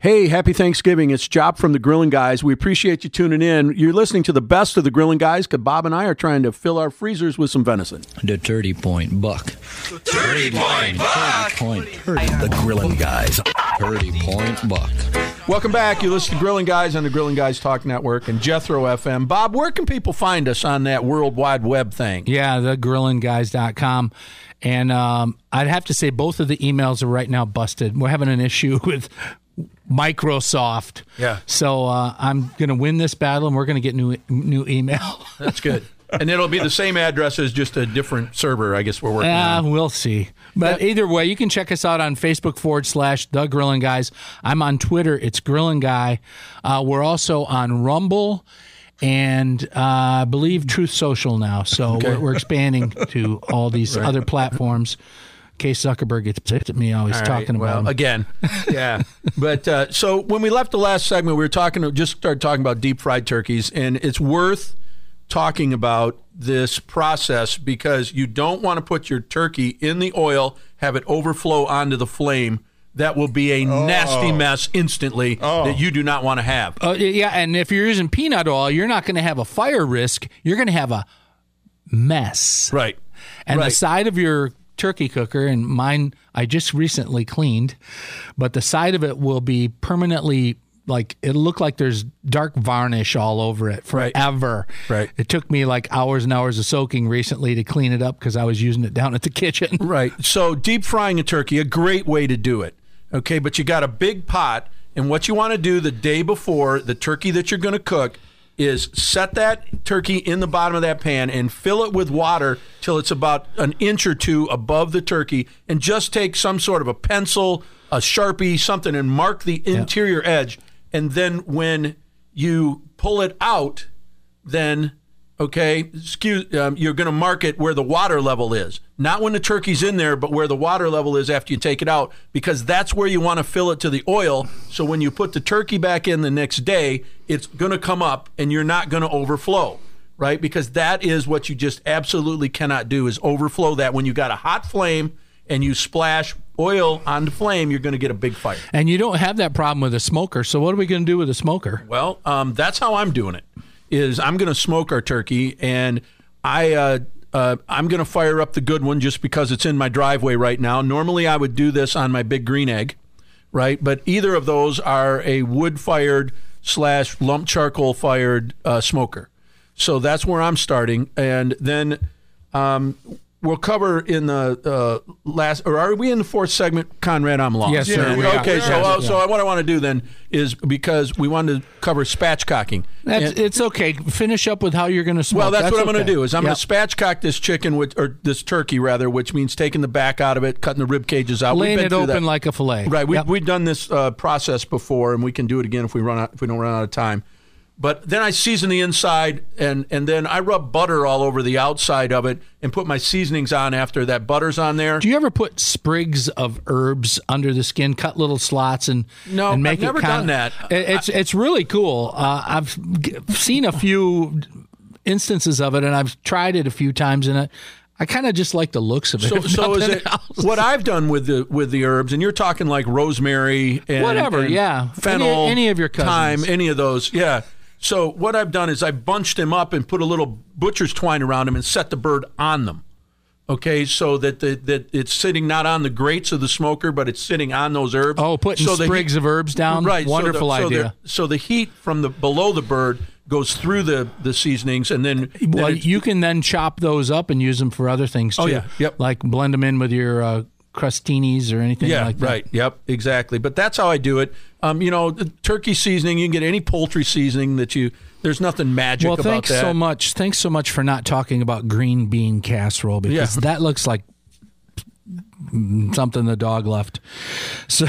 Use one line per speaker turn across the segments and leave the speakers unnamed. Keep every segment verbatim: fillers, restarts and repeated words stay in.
Hey, happy Thanksgiving. It's Job from the Grilling Guys. We appreciate you tuning in. You're listening to the best of the Grilling Guys because Bob and I are trying to fill our freezers with some venison.
The thirty point buck.
thirty point buck.
thirty point. The Grilling Guys. thirty point buck.
Welcome back. You listen to Grilling Guys on the Grilling Guys Talk Network and Jethro F M. Bob, where can people find us on that World Wide Web thing?
Yeah, the grilling guys dot com. And um, I'd have to say both of the emails are right now busted. We're having an issue with Microsoft.
Yeah.
So uh, I'm going to win this battle, and we're going to get new new email.
That's good. And it'll be the same address as just a different server, I guess we're working
uh,
on.
We'll see. But
That,
either way, you can check us out on Facebook forward slash The Grilling Guys. I'm on Twitter. It's Grilling Guy. Uh, we're also on Rumble and uh, I believe Truth Social now. So
Okay.
we're, we're expanding to all these
Right.
other platforms. Case Zuckerberg gets pissed at me always
All
talking
right, well,
about him.
again, yeah. But uh, so when we left the last segment, we were talking, just started talking about deep fried turkeys, and it's worth talking about this process because you don't want to put your turkey in the oil, have it overflow onto the flame. That will be a
Oh.
nasty mess instantly
Oh.
that you do not want to have.
Uh, yeah, and if you're using peanut oil, you're not going to have a fire risk. You're going to have a mess.
Right.
And
right.
the side of your turkey cooker, and mine I just recently cleaned, but the side of it will be permanently, like, it'll look like there's dark varnish all over it
Right.
forever.
Right.
It took me like hours and hours of soaking recently to clean it up because I was using it down at the kitchen.
Right. So deep frying a turkey, a great way to do it. Okay, but you got a big pot, and what you want to do the day before the turkey that you're going to cook is set that turkey in the bottom of that pan and fill it with water till it's about an inch or two above the turkey, and just take some sort of a pencil, a Sharpie, something, and mark the interior edge. And then when you pull it out, then, okay, excuse, um, you're going to mark it where the water level is. Not when the turkey's in there, but where the water level is after you take it out, because that's where you want to fill it to the oil. So when you put the turkey back in the next day, it's going to come up and you're not going to overflow, right? Because that is what you just absolutely cannot do, is overflow that. When you got a hot flame and you splash oil on the flame, you're going to get a big fire.
And you don't have that problem with a smoker, so what are we going to do with a smoker?
Well, um, that's how I'm doing it. Is I'm going to smoke our turkey, and I uh, uh, I'm going to fire up the good one just because it's in my driveway right now. Normally, I would do this on my big green egg, right? But either of those are a wood-fired slash lump charcoal fired uh, smoker, so that's where I'm starting, and then um, we'll cover in the uh, last, or are we in the fourth segment, Conrad? I'm lost.
Yes, sir.
Yeah,
We are.
okay, so
Yeah.
uh, so what I want to do then is, because we wanted to cover spatchcocking.
That's,
And-
it's okay. Finish up with how you're going to smoke.
well, that's, what I'm going
okay.
to do. Is I'm
Yep.
going to spatchcock this chicken, with, or this turkey rather, which means taking the back out of it, cutting the rib cages out, We've
laying
been
it
through
open
that.
like a fillet.
Right, we,
Yep.
we've done this uh, process before, and we can do it again if we run out, if we don't run out of time. But then I season the inside, and, and then I rub butter all over the outside of it and put my seasonings on after that butter's on there.
Do you ever put sprigs of herbs under the skin, cut little slots, and
No,
and make
I've never
it kinda,
done that.
It, it's it's really cool. Uh, I've g- seen a few instances of it, and I've tried it a few times, and I, I kind of just like the looks of it.
So,
if
so is
nothing
it
else.
what I've done with the with the herbs, and you're talking like rosemary and
Whatever,
and
yeah.
fennel,
Any- any of your cousins.
thyme, any of those, yeah. So what I've done is I bunched them up and put a little butcher's twine around them and set the bird on them. Okay, so that the, that it's sitting not on the grates of the smoker, but it's sitting on those herbs.
Oh, putting
so the
sprigs
heat-
of herbs down?
Right.
Wonderful
so the,
idea.
So the, so the heat from the below the bird goes through the, the seasonings, and then, then
Well,
it's-
you can then chop those up and use them for other things too.
Oh, yeah. Yep.
Like blend them in with your uh, crostinis or anything
Yeah,
like that.
right. Yep, exactly. But that's how I do it. Um, you know, the turkey seasoning, you can get any poultry seasoning that you, there's nothing magic
Well,
about
thanks
that.
so much. Thanks so much for not talking about green bean casserole, because
Yeah.
that looks like something the dog left. So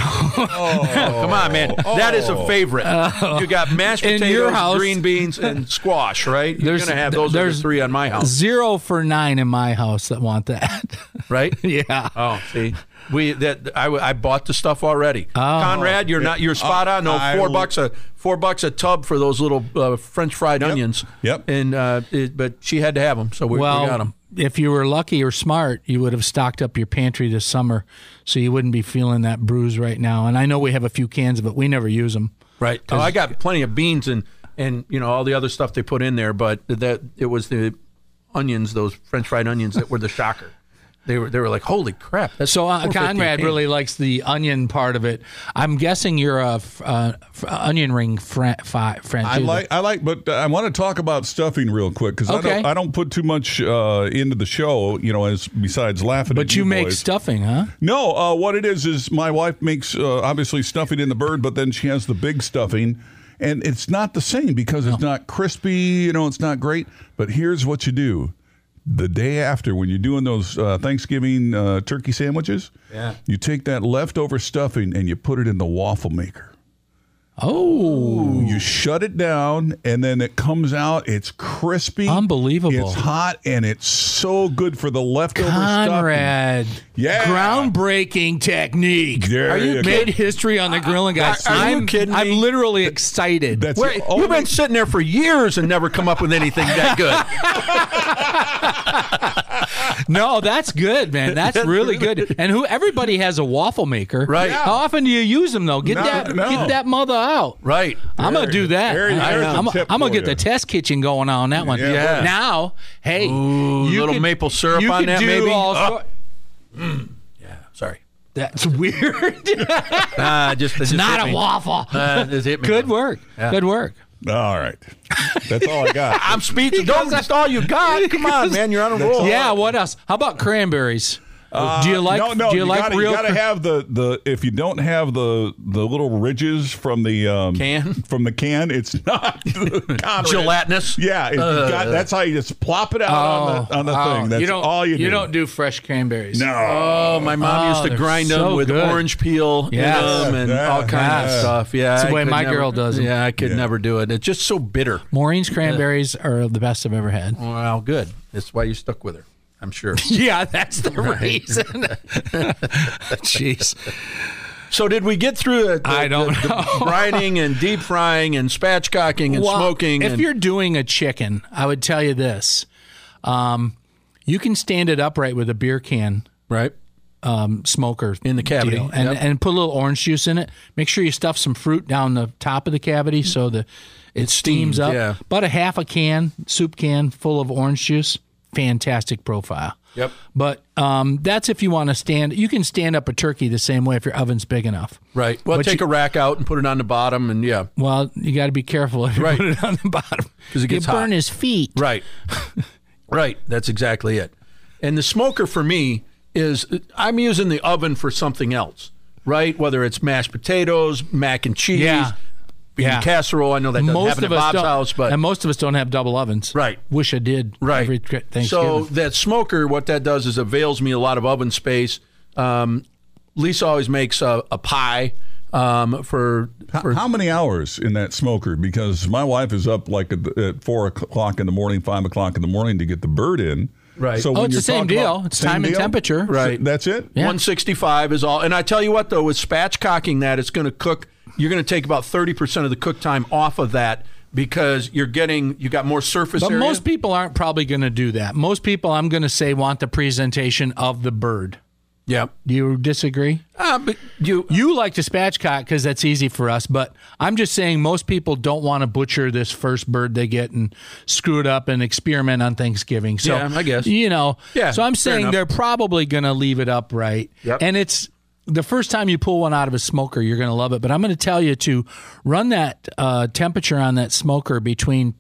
Come on, man. That is a favorite. you got mashed
In
potatoes,
your house-
green beans, and squash, right? You're
There's-
going to have those are the
there's-
three on my house,
zero for nine in my house that want that.
right?
Yeah.
Oh, see, we that I, I bought the stuff already.
Oh.
Conrad, you're not you're spot on. No,
I
four
will-
bucks a four bucks a tub for those little uh, French fried onions.
Yep.
And uh, it, but she had to have them, so we,
Well,
we got them.
if you were lucky or smart, you would have stocked up your pantry this summer, so you wouldn't be feeling that bruise right now. And I know we have a few cans of it. We never use them.
Right. Oh, I got plenty of beans and, and you know all the other stuff they put in there, but that it was the onions, those French fried onions, that were the shocker. They were they were like, holy crap. That's
so uh, Conrad really likes the onion part of it. I'm guessing you're a uh, onion ring friend.
I like I like, but I want to talk about stuffing real quick because
okay.
I don't I don't put too much uh, into the show, you know, as besides laughing.
But
at
you,
you
make
boys.
stuffing, huh?
No, uh, what it is is my wife makes uh, obviously stuffing in the bird, but then she has the big stuffing. And it's not the same because it's no. not crispy, you know, it's not great. But here's what you do. The day after, when you're doing those uh, Thanksgiving uh, turkey sandwiches,
yeah.
you take that leftover stuffing and you put it in the waffle maker.
Oh.
You shut it down, and then it comes out. It's crispy.
Unbelievable.
It's hot, and it's so good for the leftover
Conrad.
stuffing. Yeah.
Groundbreaking technique.
There
Are you
you
made
go.
history on the Grilling Guys.
Are, are
I'm,
you kidding me?
I'm literally excited.
That's
Wait,
the only-
you've been sitting there for years and never come up with anything that good.
No, that's good, man. That's really good. And who? Everybody has a waffle maker,
Right.
How often do you use them though? Get
No,
that,
no.
get that mother out.
Right.
I'm gonna do that.
There- there's a
I'm,
tip
I'm gonna
for
get
you.
the test kitchen going on that one.
Yeah.
Yeah.
Now, hey,
Ooh,
you
little
could-
maple syrup
you
on
could
that,
do
maybe?
all
Oh.
sor-
Yeah, sorry.
That's weird.
Uh, just,
It's not a waffle.
Uh, just hit me.
Good work.
Yeah.
Good work.
All right. That's all I got.
I'm speechless. Don't that's all you got. Come on, man. You're on a roll.
Yeah. What else? How about cranberries?
Uh,
do you like?
No, no.
do you, like
gotta,
real?
You gotta
cr-
have the, the. If you don't have the the little ridges from the um,
Can?
from the can, it's not Conrad.
Gelatinous.
Yeah, if
Uh.
you got, that's how you just plop it out on the on the
oh,
thing. That's
you don't,
all you do.
You don't do fresh cranberries.
No.
Oh, my mom
Oh,
used to
they're
grind
so
them with
good.
orange peel
Yes.
in them and
Yeah.
all kinds
Yes.
of stuff. Yeah,
That's the
I
way
could
my
never-
girl does them.
Yeah, I could
Yeah.
never do it. It's just so bitter.
Maureen's cranberries are the best I've ever had.
Well, good. That's why you stuck with her, I'm sure.
Yeah, that's the reason. Jeez.
So did we get through the, the,
I don't
the,
know.
the brining and deep frying and spatchcocking and
Well,
smoking?
If
and,
you're doing a chicken, I would tell you this. Um, you can stand it upright with a beer can
right,
um, smoker
In the cavity,
deal, and,
yep.
and put a little orange juice in it. Make sure you stuff some fruit down the top of the cavity so the it steams
steamed,
up.
yeah.
About a half a can, soup can full of orange juice. Fantastic profile.
Yep.
But um, that's if you want to stand. You can stand up a turkey the same way if your oven's big enough.
right. Well,
But
take
you-
a rack out and put it on the bottom, and yeah,
Well, you got to be careful if you
Right.
put it on the bottom
'Cause it gets
you burn
hot.
his feet.
right, right. That's exactly it. And the smoker for me is I'm using the oven for something else, right? Whether it's mashed potatoes, mac and cheese,
Yeah.
bean
Yeah.
casserole. I know that doesn't
Most
happen
of
at
us
Bob's
don't,
house, but
and most of us don't have double ovens.
Right.
Wish I did.
Right.
Every Thanksgiving.
So that smoker, what that does is avails me a lot of oven space. Um, Lisa always makes a, a pie um, for,
How,
for
how many hours in that smoker? Because my wife is up like at, at four o'clock in the morning, five o'clock in the morning to get the bird in.
Right.
So
Oh,
when
it's the
you're
same
talking
deal.
about-
It's
same
time and
deal?
temperature.
Right.
So that's it.
Yeah.
one sixty-five is all. And I tell you what, though, with spatchcocking that, it's going to cook. You're going to take about thirty percent of the cook time off of that because you're getting you got more surface
But
area.
most people aren't probably going to do that. Most people, I'm going to say, want the presentation of the bird.
yeah.
Do you disagree?
Uh, but you
You like to spatchcock because that's easy for us, but I'm just saying most people don't want to butcher this first bird they get and screw it up and experiment on Thanksgiving. So
Yeah, I guess.
you know.
Yeah,
So I'm
fair
saying
enough.
they're probably going to leave it upright,
Yep.
and it's the first time you pull one out of a smoker, you're going to love it. But I'm going to tell you to run that uh, temperature on that smoker between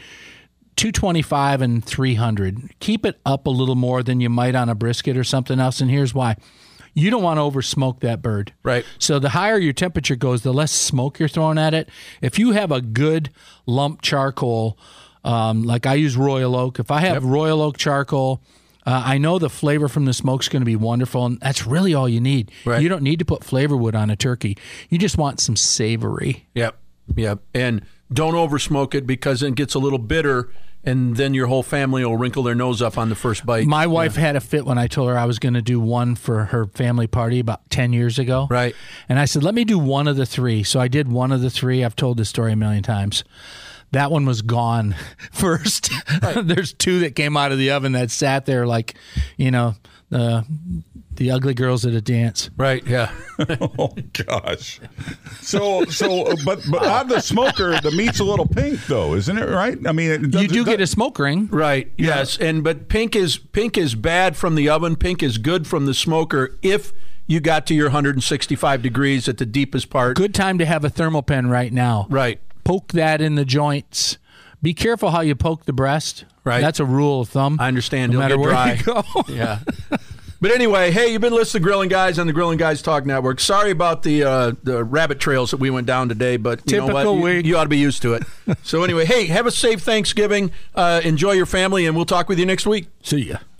two twenty-five and three hundred. Keep it up a little more than you might on a brisket or something else, and here's why. You don't want to over smoke that bird.
Right.
So the higher your temperature goes, the less smoke you're throwing at it. If you have a good lump charcoal, um, like I use Royal Oak, if I have Royal Oak charcoal, uh, I know the flavor from the smoke's going to be wonderful, and that's really all you need.
Right.
You don't need to put flavor wood on a turkey. You just want some savory.
Yep. Yep. And don't over smoke it because it gets a little bitter and then your whole family will wrinkle their nose up on the first bite.
My wife had a fit when I told her I was going to do one for her family party about ten years ago.
Right.
And I said, let me do one of the three. So I did one of the three. I've told this story a million times. that one was gone first. Right. There's two that came out of the oven that sat there like, you know, the the ugly girls at a dance.
Right, yeah.
Oh, gosh. So, so, but but on the smoker, the meat's a little pink, though, isn't it? Right? I mean, it
you do get a smoke ring,
right? Yeah. Yes, and but pink is pink is bad from the oven. Pink is good from the smoker if you got to your one hundred sixty-five degrees at the deepest part.
Good time to have a thermal pen right now.
Right.
Poke that in the joints. Be careful how you poke the breast.
Right.
That's a rule of thumb.
I understand.
No
It'll
matter
get
where
dry.
you go.
Yeah. But anyway, hey, you've been listening to Grilling Guys on the Grilling Guys Talk Network. Sorry about the uh, the rabbit trails that we went down today, but you
Typical
know what? You,
week.
you ought to be used to it. So anyway, hey, have a safe Thanksgiving. Uh, enjoy your family, and we'll talk with you next week.
See ya.